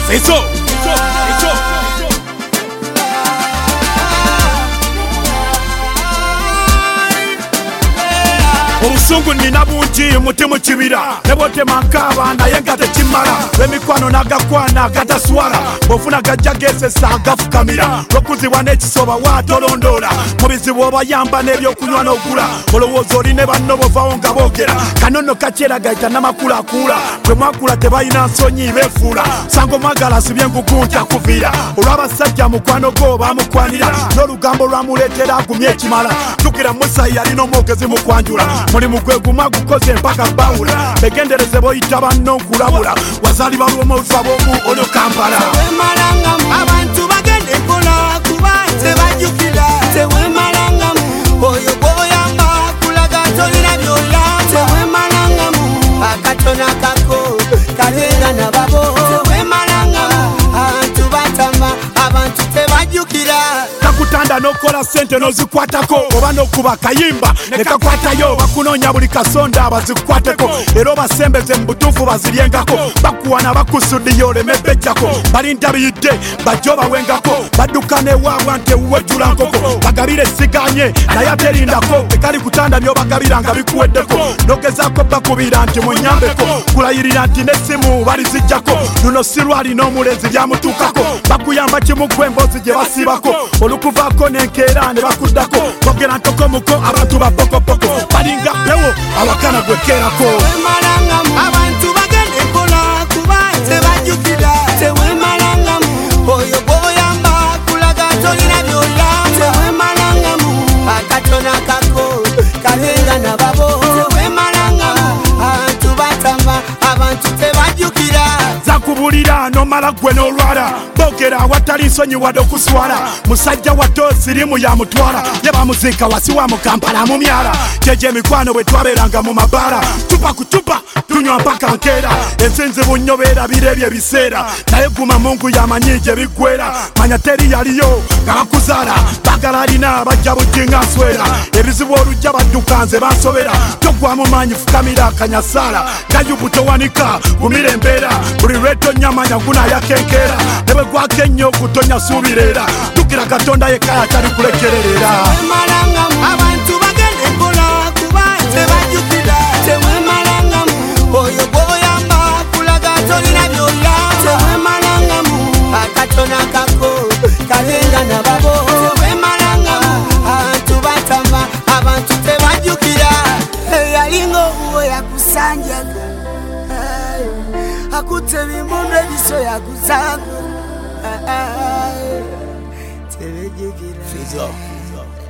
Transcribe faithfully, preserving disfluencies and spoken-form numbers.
Fizo, Fizo, Fizo. Obusungu nina bungi muti mu kibira ne bwotema nkaba naye nga tekimala lw'emikwano n'agakwana gataswala bw'ofuna gajja geesesa agafukamira lw'okuzibwa n'ekisoba waatolondoola mu bizibu obayamba n'ebyokunywa n'ogula olowooza oli ne banno bovaawo nga boogera kanono kakyera gayita n'amakulaakula bwe mwakula tebalina nsonyi beefuula sango mwagala asibye engugunta kuviira olw'abasajja mukwano go baamukwanira n'olugambo lwamuleetera agumye ekimala jjukira musayi yalina omwogezi mu kwanjula mulimu gwe guma gukoze mpaka bawula begendereze boyita banno nkulabula wazaalibwa lw'omufa b'omu olyo Kampala tewemalangamu abantu bagende mpola kuba tebajjukira tewemalangamu oyo gwoyamba kulaga tolina by'ola tewemalangamu akatona kako kalenga na babo tewemalangamu abantu batama abantu tebajjukira kakutanda n'okola sente n'ozikwatako oba n'okuba kayimba ne kakwatayo bakunoonya buli kasonda bazikwateko era obasembeze mu butuufu baziryengako bakuwana bakusudiyo oleme bejjako balintabiyidde bajja obawengako badduka newaabwa nti ewuwejjula nkoko bagabire esiganye naye aterindako tekali kutanda by'obagabira nga bikuweddeko n'ogezaako bakubira nti munyambeko kulayirira nti n'essimu balizijjako luno si lwali n'omulenzi byamutuukako bakuyamba kimu gwe emboozi gye basiibako olukuvaako n'enkeera ne bakuddako bogera ntoko muko abantu bapokopoko balinga pewo awakana gwekerako tewemalangamu abantu bagende mpola kuba tebajjukira tewemalangamu oyo gwoyamba kulaga tolina by'ola tewemalangamu akatona kako kalenga na babo tewemalangamu abantu batama abantu tebajjukira zakubulira nomala gwe n'olwala boogera awatali nsonyi wadde okuswala musajja watto sirimu yamutwala ne bamuziika wasi wa mu Kampala mu myala gyegyo emikwano bwe twabeeranga mu mabaala cupa ku cupa tunywa mpaka nkeera ensinzi bunnyo beerabira ebyo ebiseera naye guma mungu yamanyi gye biggwera manya teri yaliyo nga bakuzaala bagala alina abajja bujjinga nswera ebizibu olujja badduka nze bansobera togwamu maanyi fukamira akanyasaala gayubu towanika gumira embeera buli lwetonyamanya gunayakenkeera ne bwe gwako ennyo gutonya suubira era tukira katonda yekka atali kulekererera tewemalangamu abantu bagende mpola kuba tebajjukira tewemalangamu oyo gwoyamba kulaga tolina by'ola tewemalangamu akatona kako kalenga na babo tewemalangamu abantu batama abantu tebajjukira eyalinga obuwo yakusanjaga akutte ebimundu ebiso yakuzanga tebejjukira